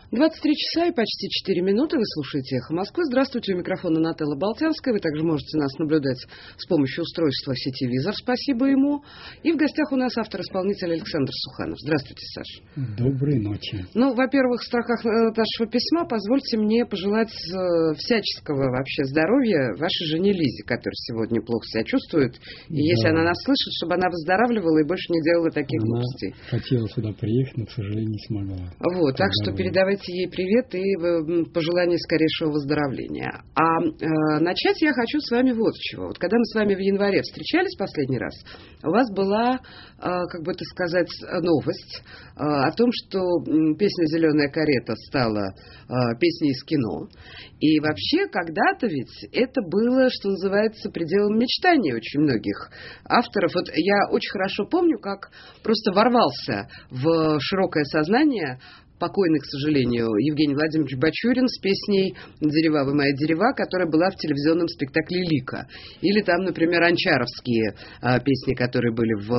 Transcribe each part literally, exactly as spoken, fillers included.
двадцать три часа и почти четыре минуты. Вы слушаете «Эхо Москвы». Здравствуйте, у микрофона Нателла Болтянская. Вы также можете нас наблюдать с помощью устройства сети «Визор». Спасибо ему. И в гостях у нас автор-исполнитель Александр Суханов. Здравствуйте, Саша. Доброй ночи. Ну, во-первых, в строках нашего письма позвольте мне пожелать всяческого вообще здоровья вашей жене Лизе, которая сегодня плохо себя чувствует. И да. Если она нас слышит, чтобы она выздоравливала и больше не делала таких она глупостей. Хотела сюда приехать, но, к сожалению, не смогла. Вот, так что передавайте ей привет и пожелание скорейшего выздоровления. А э, начать я хочу с вами вот с чего. Вот когда мы с вами в январе встречались последний раз, у вас была, э, как бы это сказать, новость э, о том, что песня «Зеленая карета» стала э, песней из кино. И вообще, когда-то ведь это было, что называется, пределом мечтаний очень многих авторов. Вот я очень хорошо помню, как просто ворвался в широкое сознание покойный, к сожалению, Евгений Владимирович Бачурин с песней «Дерева, вы мои дерева», которая была в телевизионном спектакле «Лика». Или там, например, анчаровские а, песни, которые были в,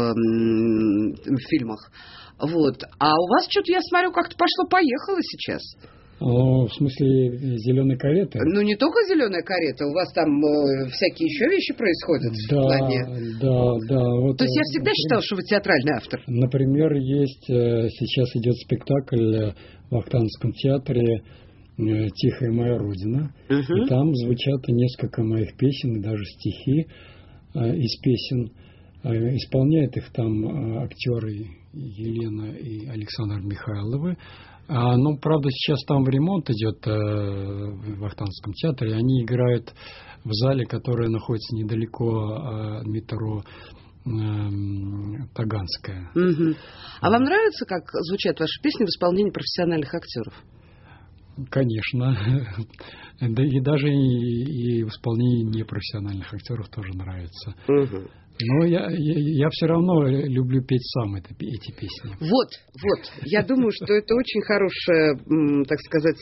м, в фильмах. Вот. А у вас что-то, я смотрю, как-то пошло-поехало сейчас. О, в смысле, «Зеленая карета»? Ну, не только «Зеленая карета», у вас там э, всякие еще вещи происходят да, в плане... Да, да. Вот, То есть я всегда считала, что вы театральный автор. Например, есть, сейчас идет спектакль в Вахтанговском театре «Тихая моя родина». Uh-huh. И там звучат несколько моих песен, и даже стихи из песен. Исполняют их там актеры Елена и Александр Михайловы. А, ну, правда, сейчас там ремонт идет э, в Вахтанговском театре. Они играют в зале, которая находится недалеко от метро э, Таганская. Угу. А вам нравится, как звучат ваши песни в исполнении профессиональных актеров? Конечно. Да и даже и, и в исполнении непрофессиональных актеров тоже нравится. Угу. Но я, я, я все равно люблю петь сам это, эти песни. Вот, вот. Я думаю, что это очень хорошая, так сказать,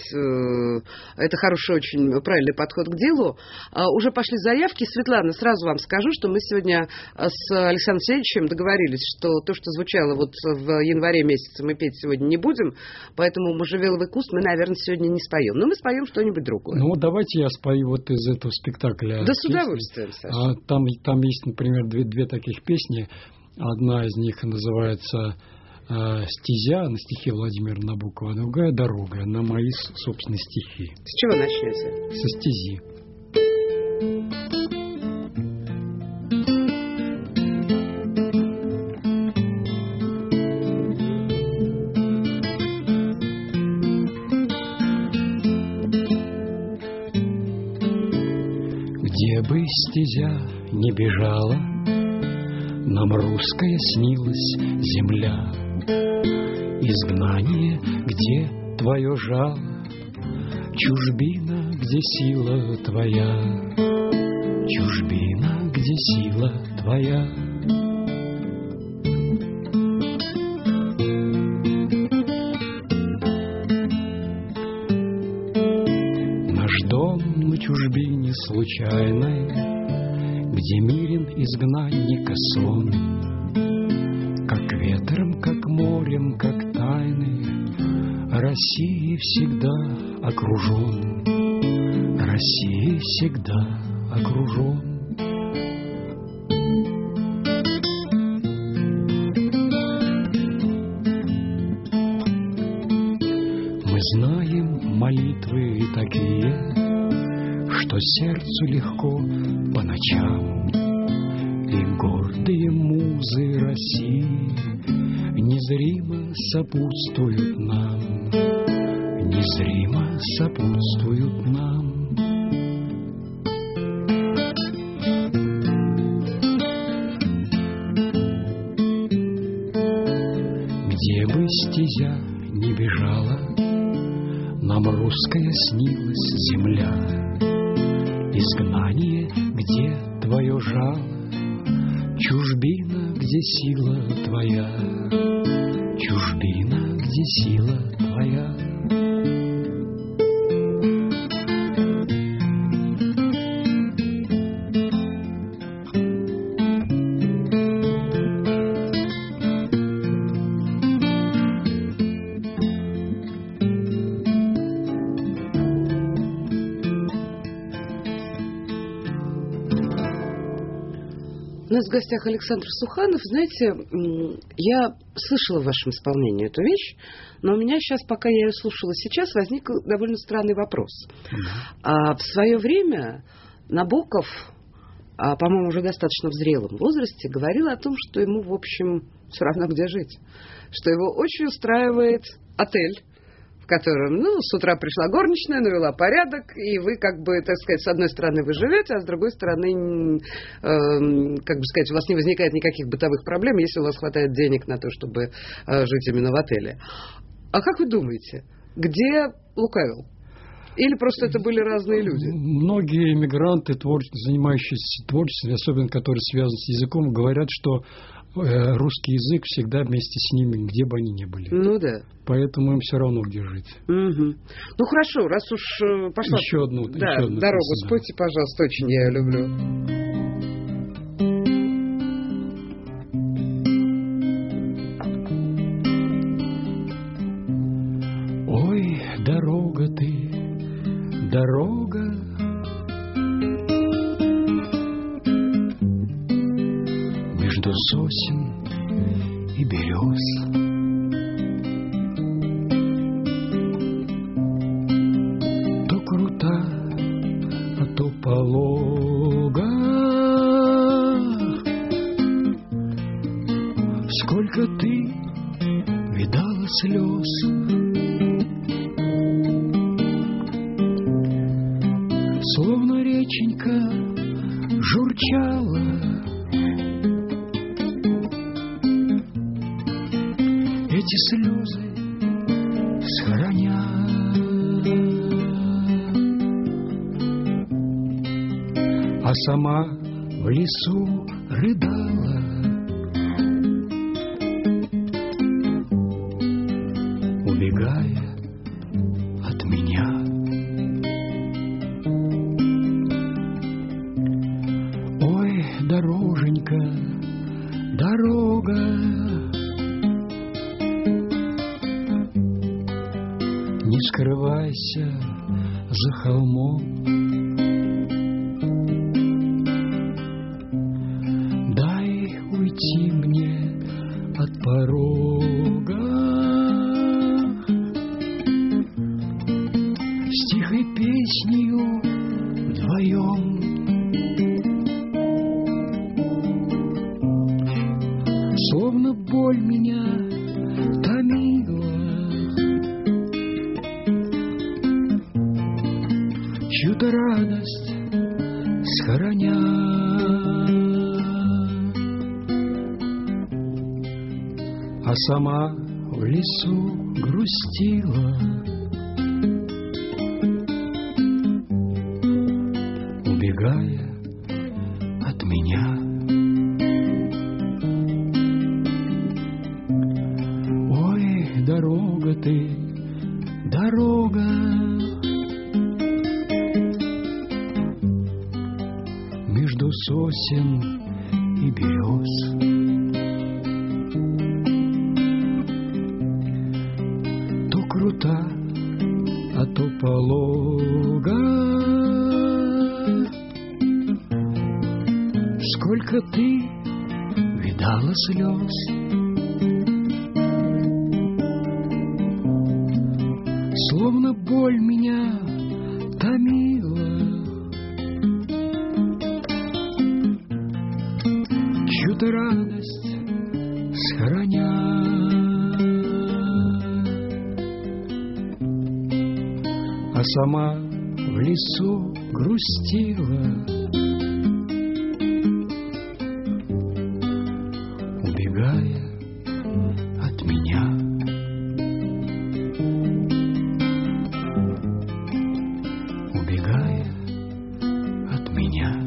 это хороший, очень правильный подход к делу. Уже пошли заявки. Светлана, сразу вам скажу, что мы сегодня с Александром Сергеевичем договорились, что то, что звучало вот в январе месяце, мы петь сегодня не будем, поэтому «Можжевеловый куст» мы, наверное, сегодня не споем. Но мы споем что-нибудь другое. Ну, давайте я спою вот из этого спектакля. Да, с удовольствием, Саша. А, там, там есть, например, две Две таких песни. Одна из них называется э, «Стезя», на стихи Владимира Набокова, другая «Дорога», на мои собственные стихи. С чего начнете? Со «Стези». Где бы стезя не бежала, нам русская снилась земля. Изгнание, где твое жало, чужбина, где сила твоя, чужбина, где сила твоя. Наш дом на чужбине случайной, где мирен изгнанника сон, как ветром, как морем, как тайны, России всегда окружен, России всегда окружен. Мы знаем молитвы такие, что сердцу легко по ночам, и гордые музы России незримо сопутствуют нам, незримо сопутствуют нам. Где бы стезя не бежала, нам русская снилась земля. Изгнание, где твое жало, чужбина, где сила твоя, чужбина, где сила твоя. нас в гостях Александр Суханов. Знаете, я слышала в вашем исполнении эту вещь, но у меня сейчас, пока я ее слушала сейчас, возник довольно странный вопрос. Mm-hmm. А в свое время Набоков, а, по-моему, уже достаточно в зрелом возрасте, говорил о том, что ему, в общем, все равно где жить. Что его очень устраивает отель, в котором, ну, с утра пришла горничная, навела порядок, и вы, как бы, так сказать, с одной стороны вы живете, а с другой стороны, э, как бы сказать, у вас не возникает никаких бытовых проблем, если у вас хватает денег на то, чтобы э, жить именно в отеле. А как вы думаете, где лукавил? Или просто это были разные люди? Многие иммигранты, твор... занимающиеся творчеством, особенно которые связаны с языком, говорят, что э, русский язык всегда вместе с ними, где бы они ни были. Ну да. Поэтому им все равно где жить. Угу. Ну хорошо, раз уж э, пошла... Еще одну, да, еще одну дорогу песню, спойте, да. Пожалуйста, очень я ее люблю. Ой, дорога ты, дорога, между сосен и берез. То крута, а то полога. Сколько ты видала слез, словно реченька журчала. Эти слезы схороня. А сама в лесу рыдала. Убегая от меня. Дороженька, дорога, не скрывайся за холмом. Дай уйти мне от порога. С тихой песнею вдвоем. Словно боль меня томила, чью-то радость схороня. А сама в лесу грустила, убегая от меня. Дорога ты, дорога, между сосен и берез. То крута, а то полога. Сколько ты видала слез, словно боль меня томила, чью-то радость схороня. А сама в лесу грустила, убегая от меня. Убегая от меня.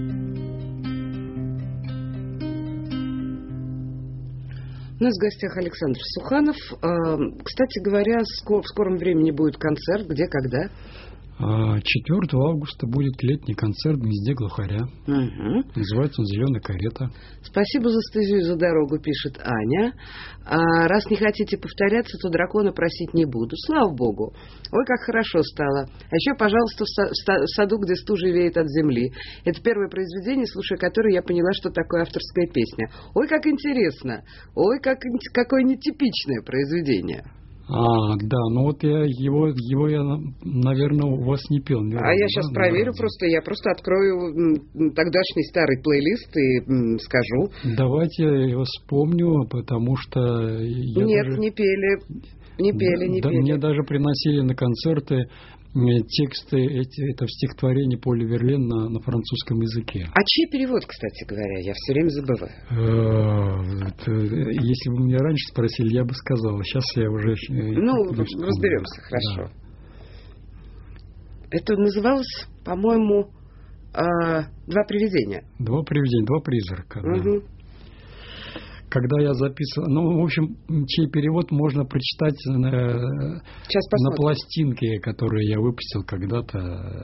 У нас в гостях Александр Суханов. Кстати говоря, в скором времени будет концерт. Где, когда? А четвёртого августа будет летний концерт в гнезде глухаря. Угу. Называется он «Зеленая карета». Спасибо за стезю и за дорогу, пишет Аня. А, раз не хотите повторяться, то дракона просить не буду. Слава богу. Ой, как хорошо стало. А еще, пожалуйста, в, са- в са- в саду, где стужа веет от земли. Это первое произведение, слушая которое я поняла, что такое авторская песня. Ой, как интересно. Ой, как, какое нетипичное произведение. А, да, ну вот я его, его я, наверное, у вас не пел. Ни а разу, я да, сейчас проверю, просто я просто открою м, тогдашний старый плейлист и м, скажу. Давайте я его вспомню, потому что... Я Нет, даже... не пели, не пели, не да, пели. Мне даже приносили на концерты тексты эти, это в стихотворении Поля Верлен на, на французском языке. А чей перевод, кстати говоря? Я все время забываю. Это, если бы вы меня раньше спросили, я бы сказал. Сейчас я уже... Ну, разберемся, хорошо. Да. Это называлось, по-моему, «Два привидения». Два привидения, два призрака. Угу. Да. Когда я записывал... Ну, в общем, чей перевод можно прочитать э, на пластинке, которую я выпустил когда-то.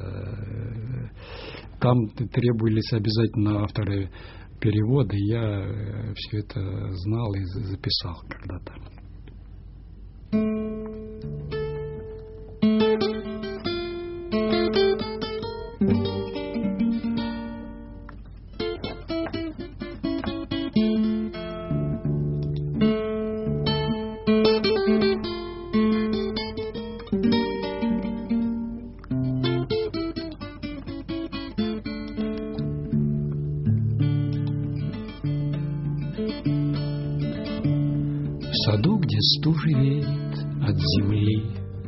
Там требовались обязательно авторы перевода, и я все это знал и записал когда-то. В саду, где стужа веет от земли,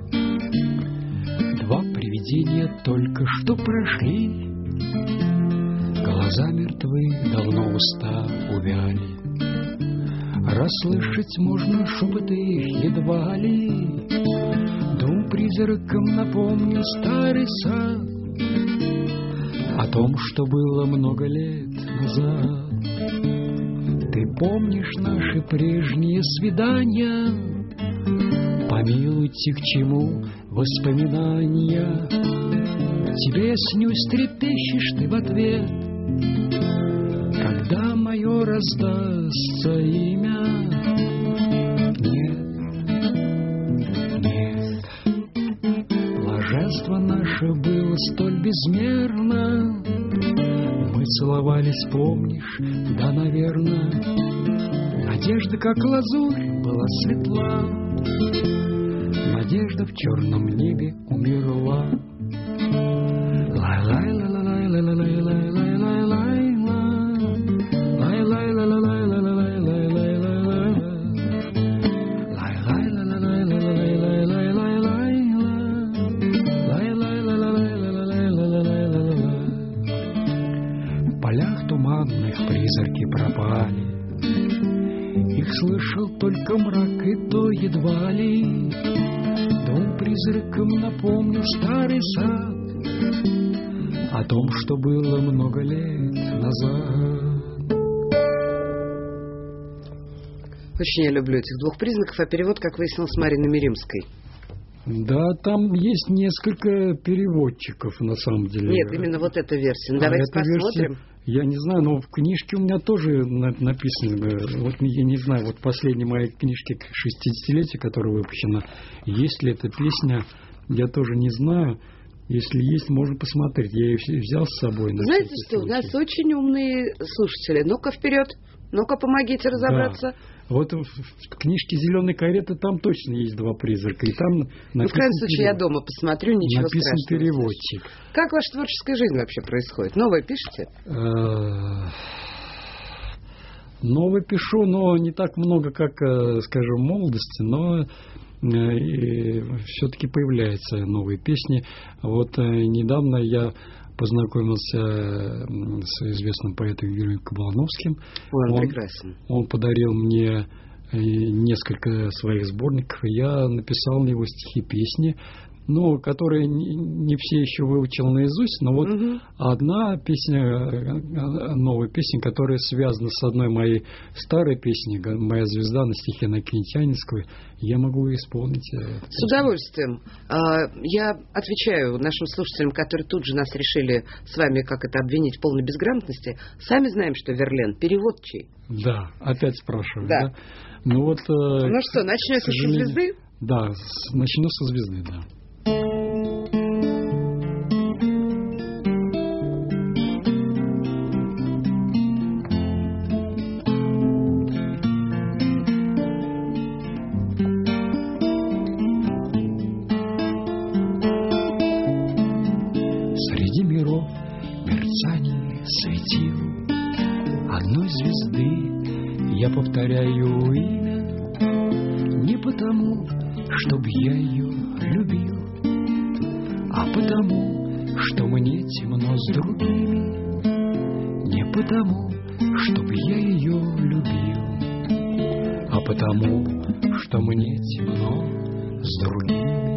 два привидения только что прошли. Глаза мертвы, давно уста увяли, расслышать можно шепоты их едва ли. Двум призракам напомню старый сад о том, что было много лет назад. Ты помнишь наши прежние свидания? Помилуйте, к чему воспоминания. Тебе снюсь, трепещешь ты в ответ, когда мое раздастся имя. Нет, нет, блаженство наше было столь безмерно. Мы целовались, помнишь, да, наверное. Надежда, как лазурь, была светла. Надежда в черном небе умерла. В полях туманных призраки пропали. Их слышал только мрак, и то едва ли. Двум призракам напомню старый сад о том, что было много лет назад. Очень я люблю этих двух признаков, а перевод, как выяснилось, Марины Миримской. Да, там есть несколько переводчиков, на самом деле. Нет, именно вот эта версия. Ну, давайте а посмотрим. Версия, я не знаю, но в книжке у меня тоже написано, вот я не знаю, вот последняя моя книжка к шестидесятилетию, которая выпущена, есть ли эта песня, я тоже не знаю. Если есть, можно посмотреть. Я ее взял с собой. Знаете что, у нас очень умные слушатели. Ну-ка вперед, ну-ка помогите разобраться. Да. Вот в, в книжке «Зеленая карета» там точно есть два призрака. И там ну, в крайнем случае, перев... я дома посмотрю, ничего написан страшного. Переводчик. Как ваша творческая жизнь вообще происходит? Новое пишете? Новое пишу, но не так много, как, скажем, в молодости, но все-таки появляются новые песни. Вот недавно я познакомился с известным поэтом Юрием Кабалановским. Ой, он, он прекрасен. Он подарил мне несколько своих сборников, и я написал на его стихи, песни. ну, которые не, не все еще выучил наизусть, но вот угу. одна песня, новая песня, которая связана с одной моей старой песней, «Моя звезда» на стихи Иннокентьянинской, я могу исполнить. С удовольствием. Я отвечаю нашим слушателям, которые тут же нас решили с вами, как это, обвинить в полной безграмотности. Сами знаем, что Верлен перевод чей. Да, опять спрашиваю. Да. да? Ну, вот, ну что, начнется со звезды? Да, начну со звезды, да. Среди миров мерцание светил одной звезды, я повторяю имя не потому, чтоб я ее любил, а потому, что мне темно с другими. Не потому, чтоб я ее любил, а потому, что мне темно с другими.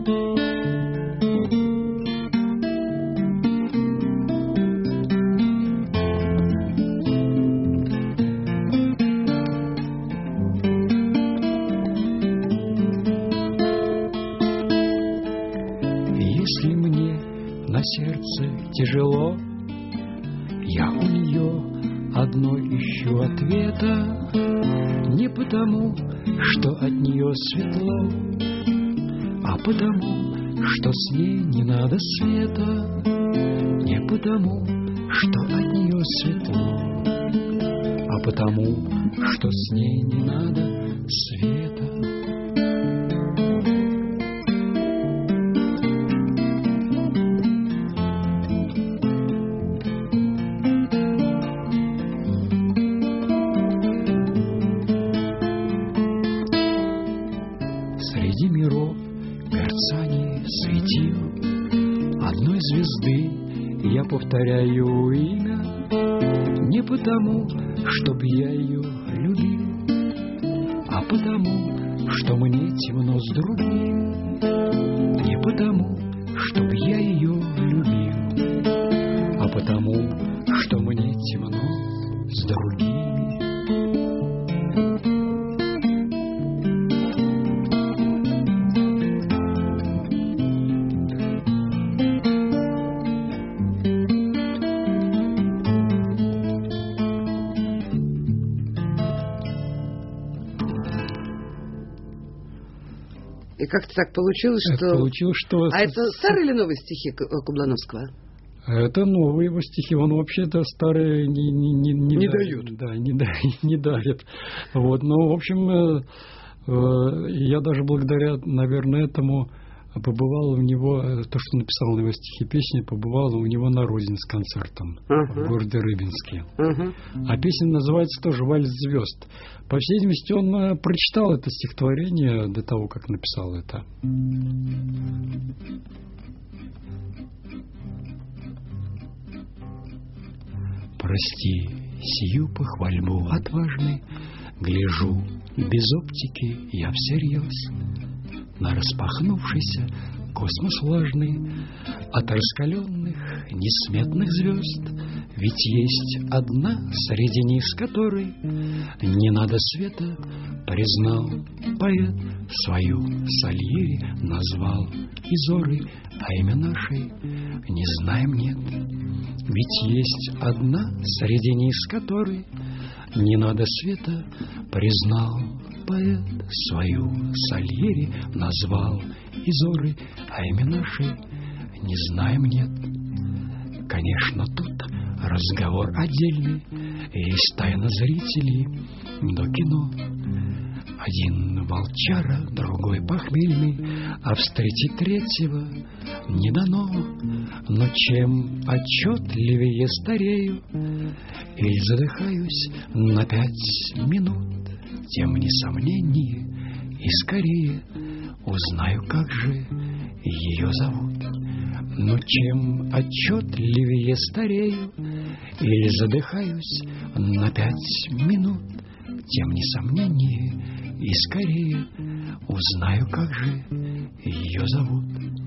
Если мне на сердце тяжело, я у нее одной ищу ответа. Не потому, что от нее светло, а потому, что с ней не надо света. Не потому, что от нее светло, а потому, что с ней не надо света. Среди миров мерцание светил одной звезды, я повторяю имя не потому, чтоб я ее любил, а потому, что мне темно с другими. Не потому, чтоб я ее любил, а потому, что мне темно с другими. И как-то так получилось, что... Это получилось, что... А это старые или новые стихи Кублановского? Это новые его стихи. Он вообще-то старые не, не, не, не, не дает. дают. Да, не, не дарит. Вот. Но, в общем, я даже благодаря, наверное, этому побывал у него, то, что написал на его стихи песни, побывал у него на родине с концертом uh-huh. в городе Рыбинске. Uh-huh. А песня называется тоже «Вальс звезд». По всей видимости, он прочитал это стихотворение до того, как написал это. Прости сию похвальбу отважный, гляжу без оптики я всерьез на распахнувшийся космос влажный от раскаленных несметных звезд. Ведь есть одна среди них, с которой не надо света, признал поэт свою Сальери, назвал и зоры, а имя нашей не знаем, нет. Ведь есть одна среди них, с которой не надо света, признал поэт свою Сальери, назвал и зоры, а имя нашей не знаем, нет. Конечно, тут разговор отдельный, есть тайна зрителей до кино. Один волчара, другой похмельный, а встретить третьего не дано. Но чем отчетливее старею или задыхаюсь на пять минут, тем несомненнее и скорее узнаю, как же ее зовут. Но чем отчетливее старею или задыхаюсь на пять минут, тем несомненнее и скорее узнаю, как же ее зовут.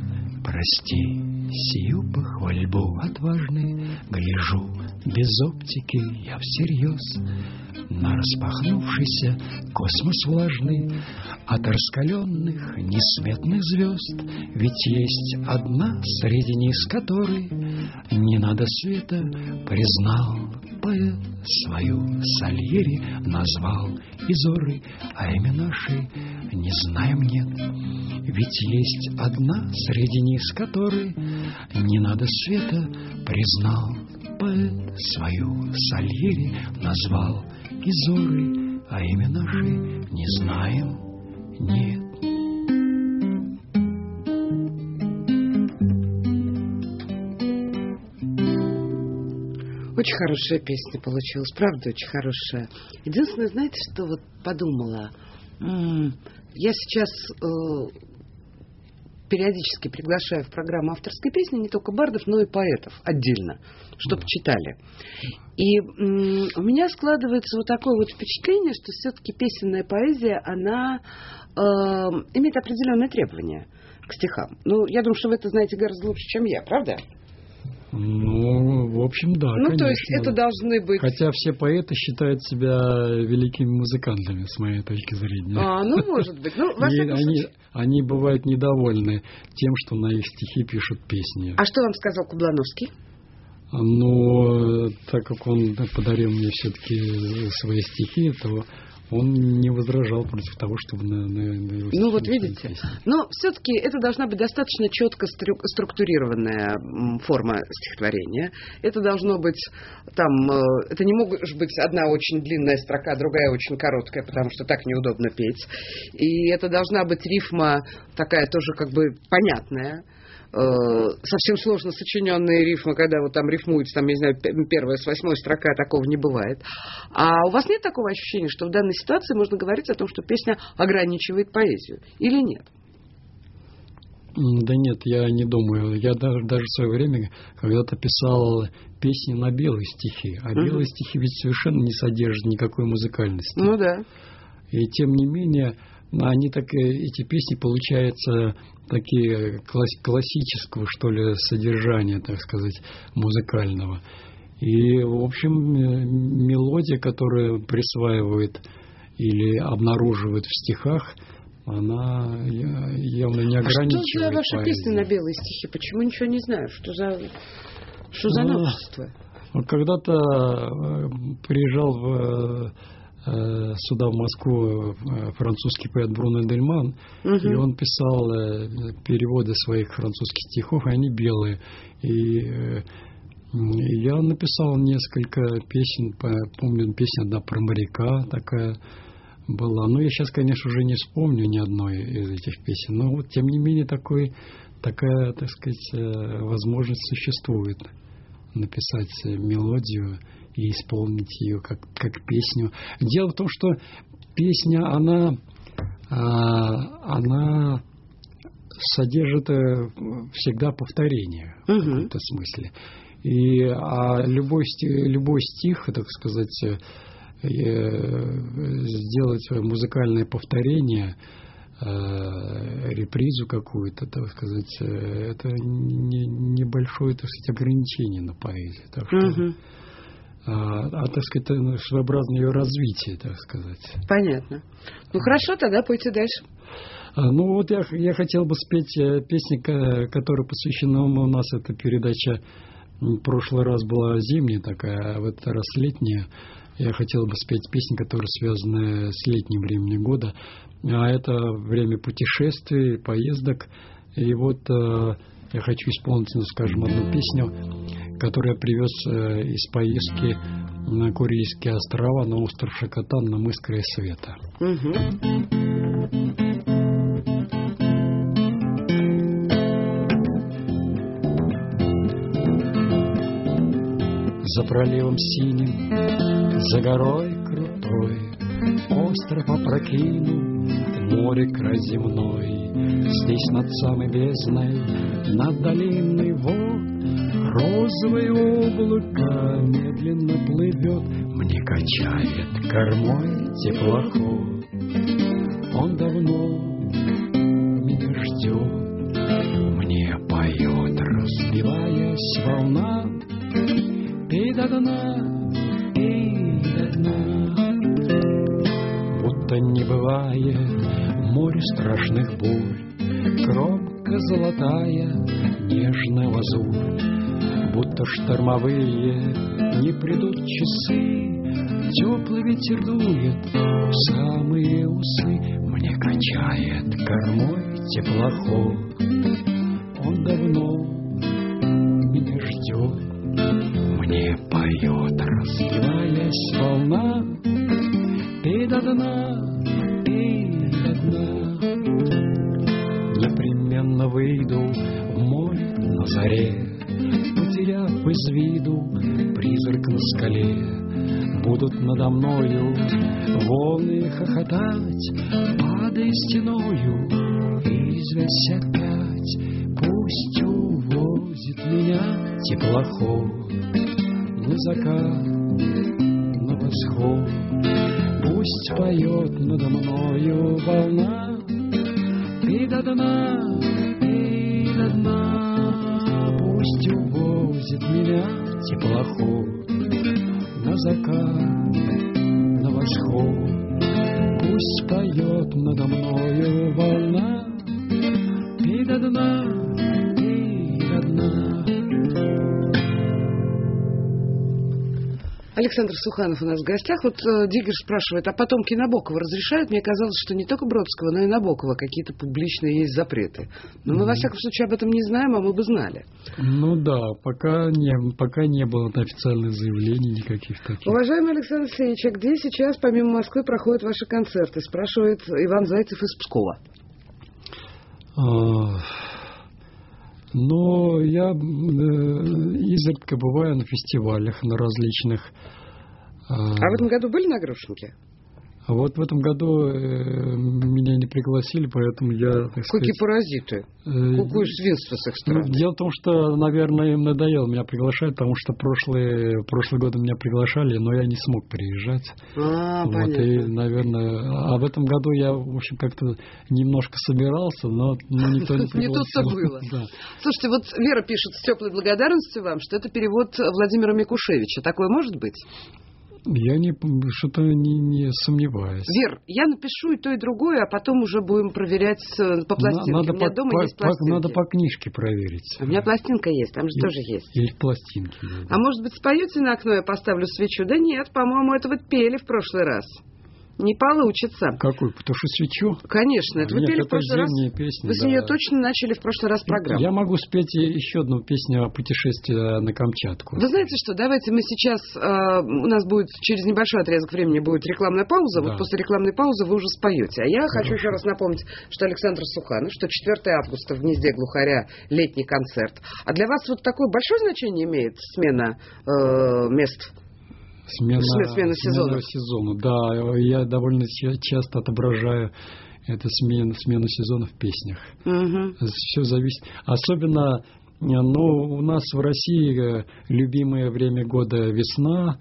прости сию похвальбу отважный, гляжу без оптики я всерьез на распахнувшийся космос влажный от раскаленных несметных звезд. Ведь есть одна, среди низ которой не надо света, признал поэт свою Сальери, назвал и зоры, а имя нашей не знаем, нет. Ведь есть одна, среди низ которой не надо света, признал поэт свою Сальери, назвал и зоры, а имя нашей не знаем, нет. Очень хорошая песня получилась, правда, очень хорошая. Единственное, знаете, что вот подумала? М-м, я сейчас э, периодически приглашаю в программу авторской песни не только бардов, но и поэтов отдельно, чтобы читали. И м, у меня складывается вот такое вот впечатление, что все-таки песенная поэзия, она э, имеет определенные требования к стихам. Ну, я думаю, что вы это знаете гораздо лучше, чем я, правда? Ну, в общем, да, Ну, конечно. то есть это должны быть... Хотя все поэты считают себя великими музыкантами, с моей точки зрения. А, ну, может быть. Ну, во И всяком они, случае... они бывают недовольны тем, что на их стихи пишут песни. А что вам сказал Кублановский? Но так как он подарил мне все-таки свои стихи, то он не возражал против того, чтобы на, на, на его Ну вот видите, но все-таки это должна быть достаточно четко стру- структурированная форма стихотворения. Это должно быть там, э, это не может быть одна очень длинная строка, другая очень короткая, потому что так неудобно петь. И это должна быть рифма такая тоже как бы понятная. Совсем сложно сочиненные рифмы, когда вот там рифмуется, там, я не знаю, первая с восьмой строка, такого не бывает. А у вас нет такого ощущения, что в данной ситуации можно говорить о том, что песня ограничивает поэзию? Или нет? Да нет, я не думаю. Я даже, даже в свое время когда-то писал песни на белые стихи. А белые uh-huh. стихи ведь совершенно не содержат никакой музыкальности. Ну да. И тем не менее, они так, эти песни получаются такие класс, классического, что ли, содержания, так сказать, музыкального. И, в общем, мелодия, которую присваивают или обнаруживают в стихах, она явно не ограничивает. А что за ваши поэзию. Песни на белые стихи? Почему ничего не знаю? Что за, что за ну, новшество? Когда-то приезжал в сюда, в Москву, французский поэт Бруно Дельман, угу. и он писал переводы своих французских стихов, и они белые. И я написал несколько песен, помню, песня одна про моряка такая была. Но я сейчас, конечно, уже не вспомню ни одной из этих песен, но вот, тем не менее, такой, такая, так сказать, возможность существует написать мелодию и исполнить ее как, как песню. Дело в том, что песня, она, она содержит всегда повторение uh-huh. в каком-то смысле. И а любой, любой стих, так сказать, сделать музыкальное повторение, репризу какую-то, так сказать, это небольшое, так сказать, ограничение на поэзии. Так что uh-huh. А, а, так сказать, своеобразное ее развитие, так сказать. Понятно. Ну, хорошо, тогда пойти дальше. А, ну, вот я, я хотел бы спеть песню, которая посвящена у нас, эта передача в прошлый раз была зимняя такая, а в этот раз летняя. Я хотел бы спеть песню, которая связана с летним временем года. А это время путешествий, поездок. И вот я хочу исполнить, ну, скажем, одну песню, которую я привез э, из поездки на Курильские острова, на остров Шакотан, на мыс Край Света. Угу. За проливом синим, за горой крутой, остров опрокинул море край земной. Здесь над самой бездной, над долиной вод, розовое облако медленно плывет, мне качает кормой теплоход. Он давно меня ждет, мне по напиваясь, волна, пей до дна, пей до дна. Будто не бывает в море страшных бурь, кромка золотая, нежная лазурь. Будто штормовые не придут часы, теплый ветер дует в самые усы. Мне качает кормой теплоход, он давно меня ждет. Мне поет, распеваясь, волна, пей до дна, пей до дна. Непременно выйду в море на заре, потеряв из виду призрак на скале. Будут надо мною волны хохотать, падая стеною, извесь опять. Пусть увозит меня теплоход на закат, на восход. Пусть поет надо мною волна, пей до дна, пей до дна. Пусть увозит меня теплоход на закат, на восход. Пусть поет надо мною волна, пей до дна, пей до дна. Александр Суханов у нас в гостях. Вот э, Диггер спрашивает, а потомки Набокова разрешают? Мне казалось, что не только Бродского, но и Набокова какие-то публичные есть запреты. Но мы, mm-hmm. во всяком случае, об этом не знаем, а мы бы знали. Ну да, пока не, пока не было официальных заявлений никаких таких. Уважаемый Александр Алексеевич, а где сейчас, помимо Москвы, проходят ваши концерты? Спрашивает Иван Зайцев из Пскова. А... Но я э, изредка бываю на фестивалях, на различных. Э, а в этом году были на Грушинке? А вот в этом году э, меня не пригласили, поэтому я, так Какие сказать... паразиты? Э, Какое свинство с их стороны? Дело в том, что, наверное, им надоело меня приглашать, потому что прошлые, прошлый год меня приглашали, но я не смог приезжать. А, вот, понятно. И, наверное... А в этом году я, в общем, как-то немножко собирался, но, но никто не пригласил. Не тут-то было. Да. Слушайте, вот Вера пишет с теплой благодарностью вам, что это перевод Владимира Микушевича. Такое может быть? Я не, что-то не, не сомневаюсь. Вер, я напишу и то, и другое, а потом уже будем проверять по пластинке. Надо У меня по, дома по, есть пластинки. Надо по книжке проверить. У меня пластинка есть, там же и, тоже есть. Есть пластинки. Да. А может быть, споете на окно, я поставлю свечу? Да нет, по-моему, это вот пели в прошлый раз. Не получится. Какую? Потушу свечу? Конечно, это Нет, вы пели это в прошлый раз. Песня, вы с да. нее точно начали в прошлый раз программу. Я могу спеть еще одну песню о путешествии на Камчатку. Вы знаете что, давайте мы сейчас, э, у нас будет через небольшой отрезок времени будет рекламная пауза, да. Вот после рекламной паузы вы уже споете. А я Хорошо. хочу еще раз напомнить, что Александр Суханов, что четвёртого августа в «Гнезде глухаря» летний концерт. А для вас вот такое большое значение имеет смена э, мест? Смена, смена сезона. сезона. Да, я довольно часто отображаю эту смену, смену сезона в песнях. Угу. Все зависит. Особенно, ну, у нас в России любимое время года весна,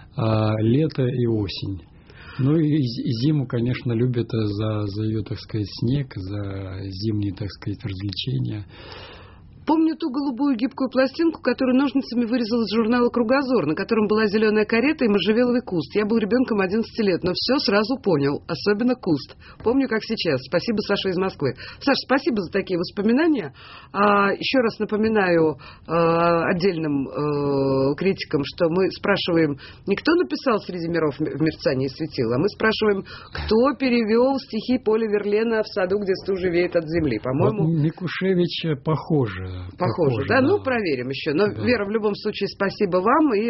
а лето и осень. Ну и, и зиму, конечно, любят за, за ее, так сказать, снег, за зимние, так сказать, развлечения. Помню ту голубую гибкую пластинку, которую ножницами вырезал из журнала «Кругозор», на котором была зеленая карета и можжевеловый куст. Я был ребенком одиннадцати лет, но все сразу понял, особенно куст. Помню, как сейчас. Спасибо, Саша из Москвы. Саша, спасибо за такие воспоминания. А, еще раз напоминаю а, отдельным а, критикам, что мы спрашиваем, не кто написал «Среди миров в мерцании светил», а мы спрашиваем, кто перевел стихи Поля Верлена «В саду, где стужа веет от земли». По-моему... Вот Микушевич похоже. Похоже, Похоже, да? да? Ну, проверим еще. Но, да. Вера, в любом случае, спасибо вам и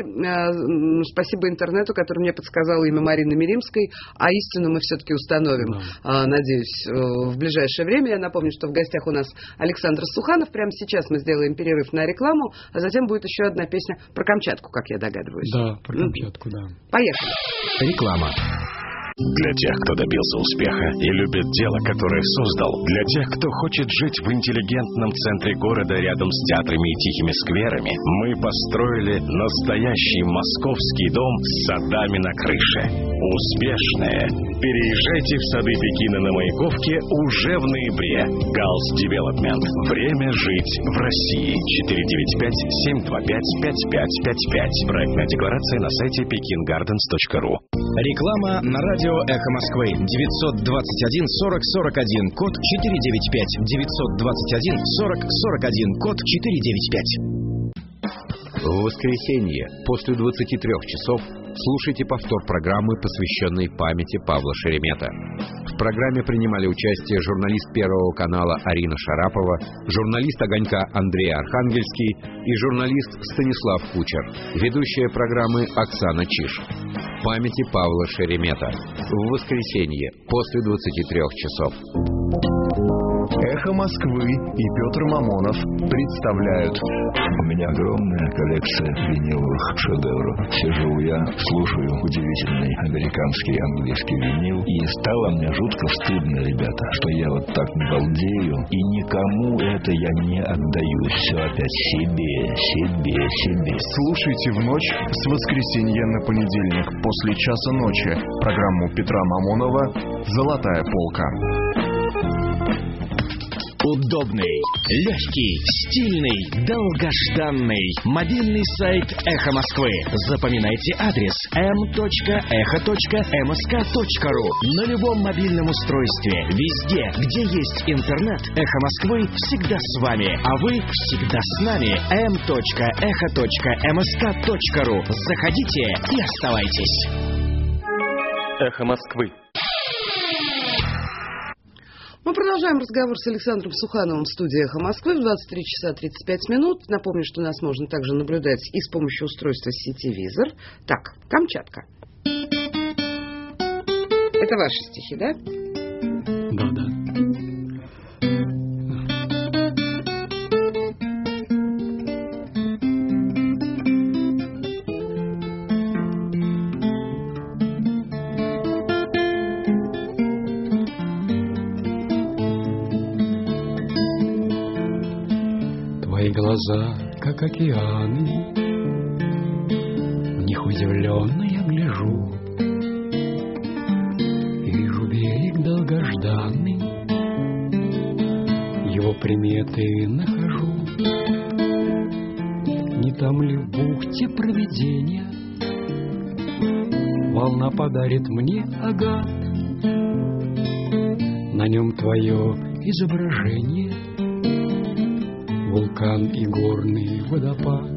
э, спасибо интернету, который мне подсказал имя Марины Миримской. А истину мы все-таки установим, да. э, надеюсь, э, в ближайшее время. Я напомню, что в гостях у нас Александр Суханов. Прямо сейчас мы сделаем перерыв на рекламу, а затем будет еще одна песня про Камчатку, как я догадываюсь. Да, про Камчатку, mm. да. Поехали. Реклама. Для тех, кто добился успеха и любит дело, которое создал. Для тех, кто хочет жить в интеллигентном центре города рядом с театрами и тихими скверами, мы построили настоящий московский дом с садами на крыше. Успешное. Переезжайте в сады Пекина на Маяковке уже в ноябре. Галс Девелопмент. Время жить в России. четыре девять пять семь два пять пять пять пять пять. Проектная декларация на сайте пекин гарденс точка ру. Реклама на радио «Эхо Москвы». девятьсот двадцать один сорок сорок один, код четыре девять пять. девятьсот двадцать один сорок сорок один, код четыре девять пять. В воскресенье после двадцати трёх часов слушайте повтор программы, посвященной памяти Павла Шеремета. В программе принимали участие журналист Первого канала Арина Шарапова, журналист «Огонька» Андрей Архангельский и журналист Станислав Кучер. Ведущая программы Оксана Чиж. Памяти Павла Шеремета. В воскресенье после двадцати трёх часов. «Эхо Москвы» и Петр Мамонов представляют. У меня огромная коллекция виниловых шедевров. Сижу я, слушаю удивительный американский английский винил, и стало мне жутко стыдно, ребята, что я вот так балдею, и никому это я не отдаю. Все опять себе, себе, себе. Слушайте в ночь с воскресенья на понедельник после часа ночи программу Петра Мамонова «Золотая полка». Удобный, легкий, стильный, долгожданный мобильный сайт «Эхо Москвы». Запоминайте адрес эм точка эхо точка эм эс ка точка ру. На любом мобильном устройстве, везде, где есть интернет, «Эхо Москвы» всегда с вами, а вы всегда с нами. эм точка эхо точка эм эс ка точка ру. Заходите и оставайтесь. «Эхо Москвы». Мы продолжаем разговор с Александром Сухановым в студии «Эхо Москвы» в двадцать три часа тридцать пять минут. Напомню, что нас можно также наблюдать и с помощью устройства сети «Визор». Так, Камчатка. Это ваши стихи, да? Да, да. Глаза, как океаны, в них удивленно я гляжу, и вижу берег долгожданный, его приметы нахожу. Не там ли в бухте провидения волна подарит мне агат, на нем твое изображение, вулкан и горный водопад.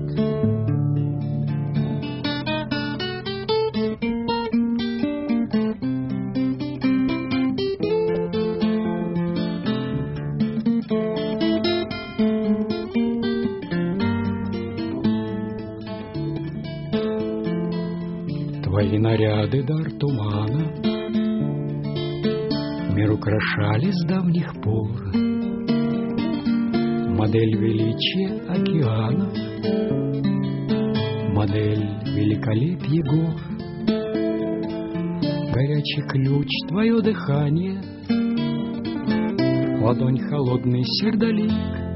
Твои наряды дар тумана мир украшали с давних пор. Модель величия океана, модель великолепия гор. Горячий ключ, твое дыхание, ладонь холодный сердолик.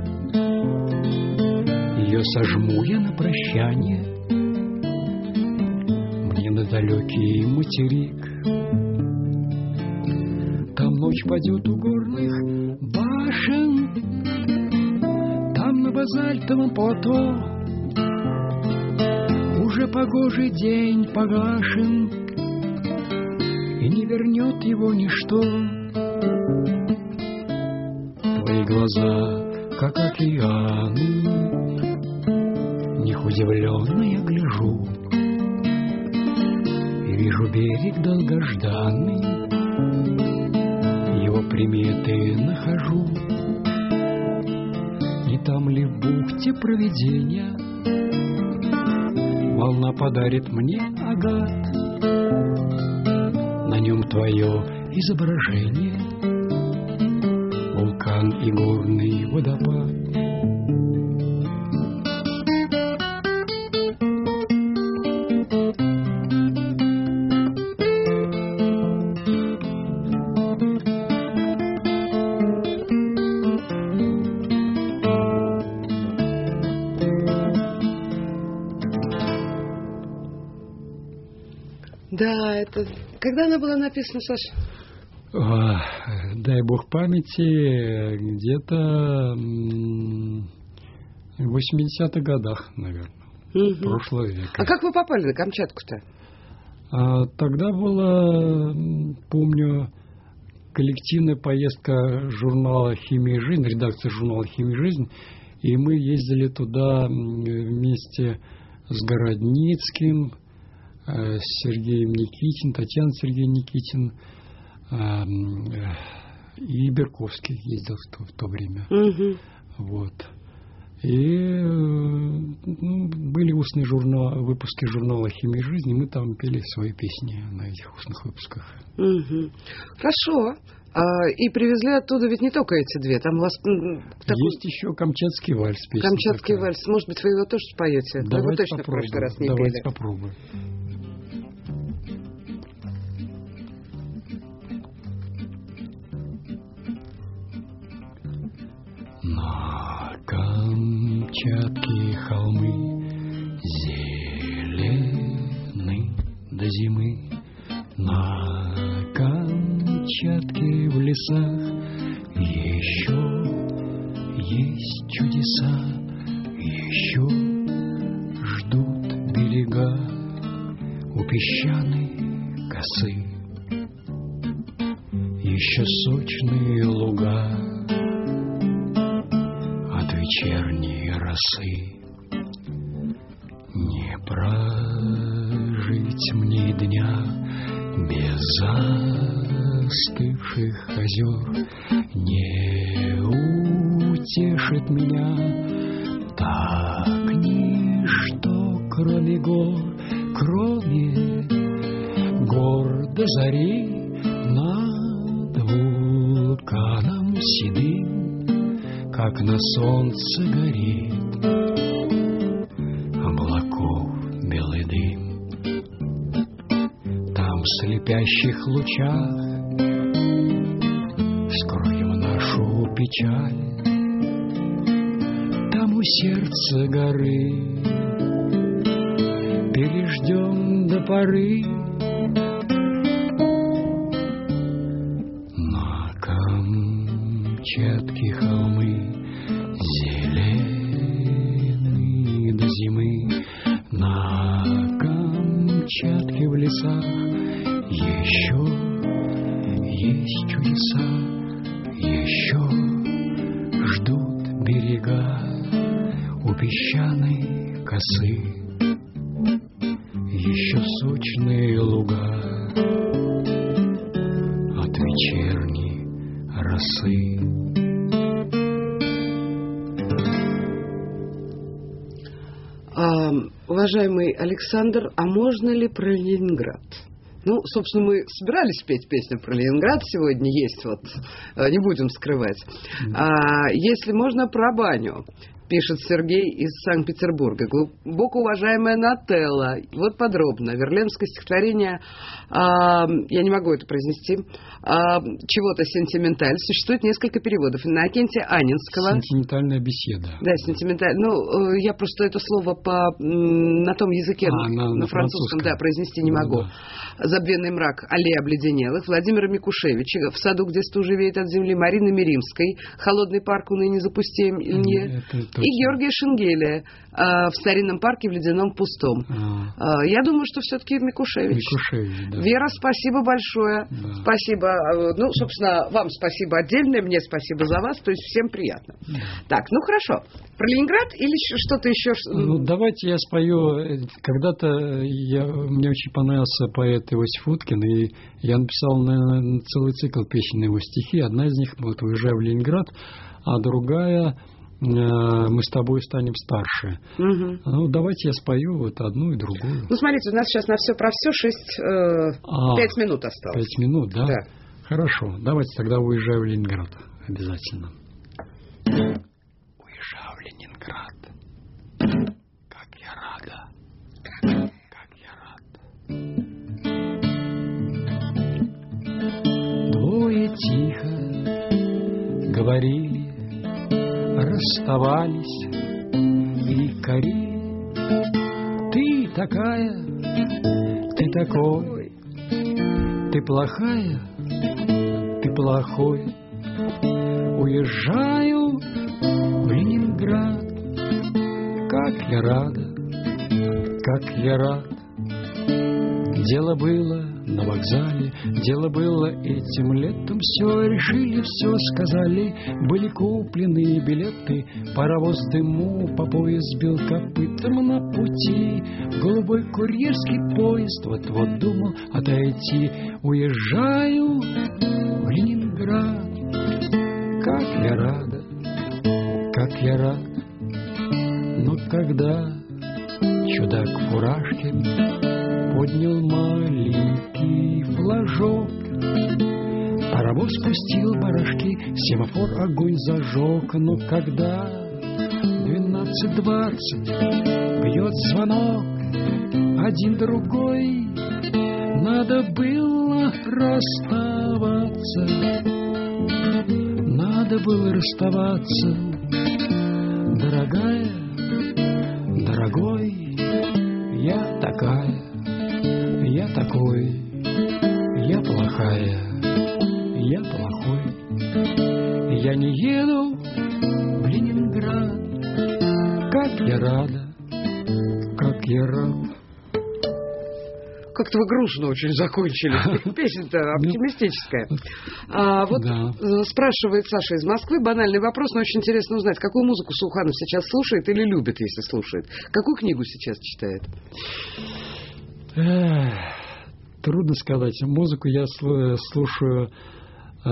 Ее сожму я на прощание, мне на далекий материк. Там ночь падет у горных башен, на базальтовом плато уже погожий день погашен, и не вернет его ничто. Твои глаза, как океаны, в них удивленно я гляжу, и вижу берег долгожданный, его приметы нахожу. Не там ли в бухте провидения волна подарит мне агат, на нем твое изображение, вулкан и горный водопад. Да, это... Когда она была написана, Саша? А, дай бог памяти, где-то в восьмидесятых годах, наверное, угу. прошлого века. А как вы попали на Камчатку-то? А, тогда была, помню, коллективная поездка журнала «Химия и жизнь», редакция журнала «Химия и жизнь», и мы ездили туда вместе с Городницким, с Сергеем Никитин, Татьяной Сергеем Никитин, и Берковский ездил в то, в то время. Угу. Вот. И ну, были устные журналы, выпуски журнала «Химия и жизнь», и мы там пели свои песни на этих устных выпусках. Угу. Хорошо. А, и привезли оттуда ведь не только эти две. Там у вас такой... Есть еще «Камчатский вальс». «Камчатский такая. вальс». Может быть, вы его тоже споете? Давайте вы его точно попробуем. в прошлый раз не Давайте пели. попробуем. На Камчатке холмы зелены до зимы, на Камчатке в лесах еще есть чудеса, еще ждут берега у песчаной косы, еще сочные луга от вечерней росы. Не прожить мне дня без застывших озер, не утешит меня так ничто, кроме гор, кроме гор до зари над вулканом седым, как на солнце горит облаков белый дым. Там в слепящих лучах скроем нашу печаль, там у сердца горы переждем до поры. На Камчатке холмы зеленые до зимы, на Камчатке в лесах еще есть чудеса, еще ждут берега у песчаной косы, еще сочные луга от вечерней росы. А, уважаемый Александр, а можно ли про Ленинград? Ну, собственно, мы собирались петь песню про Ленинград сегодня, есть вот, не будем скрывать. А, если можно, про баню. Пишет Сергей из Санкт-Петербурга. Глубоко уважаемая Нателла. Вот подробно. Верлемское стихотворение, а, я не могу это произнести, а, чего-то сентименталь. Существует несколько переводов. Иннокентия Анинского. Сентиментальная беседа. Да, сентименталь. Ну, я просто это слово по, на том языке, а, на, на, на французском, да, произнести не да, могу. Да. Забвенный мрак аллеи обледенелых, Владимира Микушевича, в саду, где стужа веет от земли, Марины Миримской, холодный парк уныне запустеем и Георгия Шенгеля а, в старинном парке в ледяном пустом. А. А, я думаю, что все-таки Микушевич. Микушевич, да. Вера, спасибо большое. Да. Спасибо. Ну, собственно, вам спасибо отдельное, мне спасибо за вас, то есть всем приятно. Да. Так, ну хорошо. Про Ленинград или что-то еще? Ну, давайте я спою. Когда-то я, мне очень понравился поэт Иосиф Уткин, и я написал на, на целый цикл песен на его стихи. Одна из них вот «Уезжаю в Ленинград», а другая «Мы с тобой станем старше». Угу. Ну, давайте я спою вот одну и другую. Ну, смотрите, у нас сейчас на все про все шесть, э, а, пять минут осталось. Пять минут, да? Да. Хорошо, давайте тогда «Уезжаю в Ленинград» обязательно. Уезжаю в Ленинград. Как я рада. Как я рада. Двое тихо говорили, расставались и корили. Ты такая, ты такой, Ты плохая, ты плохой. Уезжаю в Ленинград. Как я рада, как я рад. Дело было на вокзале, дело было этим летом. Все решили, все сказали. Были куплены билеты. Паровоз дыму по пояс бил копытом на пути. Голубой курьерский поезд вот-вот думал отойти. Уезжаю в Ленинград. Как я рада, как я рад. Но когда чудак в фуражке поднял маленький флажок, паровоз спустил барашки, семафор огонь зажег. Но когда двенадцать двадцать бьет звонок, один другой, надо было расставаться, надо было расставаться. Дорогая, дорогой, я такая, я такой, я плохая, я плохой. Я не еду в Ленинград. Как я рада, как я рад. Как-то вы грустно очень закончили. Песня-то оптимистическая. А вот да. Спрашивает Саша из Москвы, банальный вопрос, но очень интересно узнать, какую музыку Суханов сейчас слушает или любит, если слушает. Какую книгу сейчас читает? Эх, трудно сказать. Музыку я слушаю э,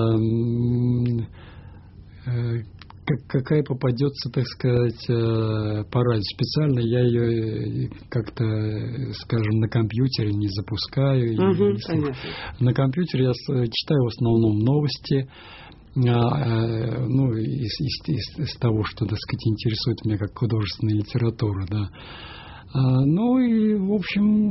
э, как, какая попадется, так сказать, по радио. Специально я ее как-то, скажем, на компьютере не запускаю. Угу, не на компьютере я читаю в основном новости, а, ну, из, из, из, из того, что, так сказать, интересует меня как художественная литература, да. А, ну и, в общем...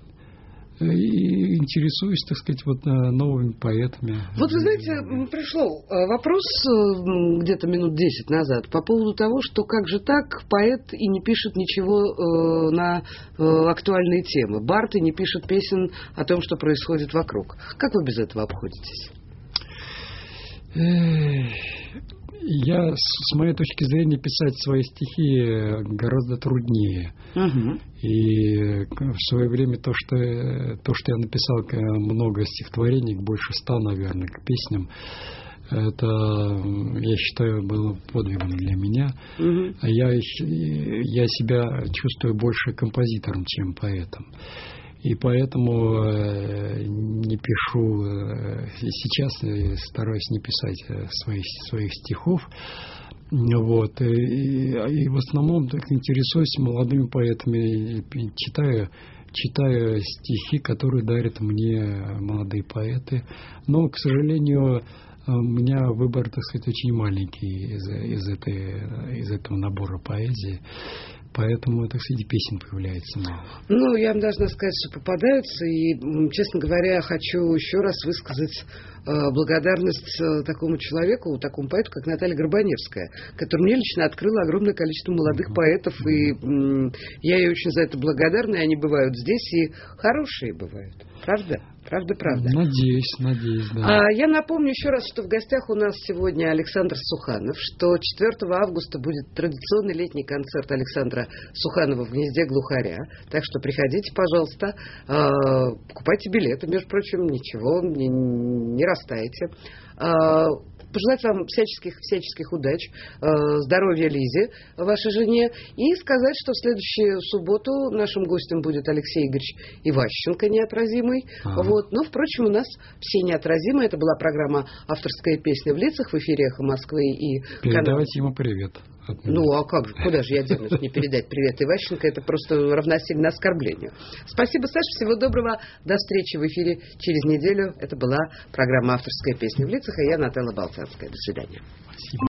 и интересуюсь, так сказать, вот новыми поэтами. Вот вы знаете, пришел вопрос где-то минут десять назад по поводу того, что как же так поэт и не пишет ничего на актуальные темы. Бард и не пишет песен о том, что происходит вокруг. Как вы без этого обходитесь? Я, с моей точки зрения, писать свои стихи гораздо труднее. Угу. И в свое время то, что, то, что я написал много стихотворений, больше ста, наверное, к песням, это, я считаю, было подвигом для меня. Угу. А я, я себя чувствую больше композитором, чем поэтом. И поэтому э, не пишу, э, сейчас стараюсь не писать своих, своих стихов. Вот. И, и в основном так интересуюсь молодыми поэтами, читаю, читаю стихи, которые дарят мне молодые поэты. Но, к сожалению, у меня выбор, так сказать, очень маленький из, из, этой, из этого набора поэзии. Поэтому, так сказать, песен появляется мало. Ну, я вам должна сказать, что попадаются. И, честно говоря, хочу еще раз высказать э, благодарность э, такому человеку, такому поэту, как Наталья Горбаневская, которая мне лично открыла огромное количество молодых uh-huh. поэтов. И э, я ей очень за это благодарна. И они бывают здесь, и хорошие бывают. Правда? Правда, правда. Надеюсь, надеюсь, да. А, я напомню еще раз, что в гостях у нас сегодня Александр Суханов, что четвёртого августа будет традиционный летний концерт Александра Суханова в «Гнезде глухаря». Так что приходите, пожалуйста, а, покупайте билеты, между прочим, ничего, не, не растаете. А, пожелать вам всяческих, всяческих удач, э, здоровья Лизе, вашей жене, и сказать, что в следующую субботу нашим гостем будет Алексей Игоревич Иващенко, неотразимый. А-а-а. Вот. Но, впрочем, у нас все неотразимые. Это была программа «Авторская песня в лицах» в эфире «Эхо Москвы» и передавайте ему привет. Ну, а как же, куда же я денусь, не передать привет Иващенко, это просто равносильно оскорблению. Спасибо, Саша, всего доброго, до встречи в эфире через неделю. Это была программа «Авторская песня в лицах», а я Нателла Болтянская. До свидания. Спасибо.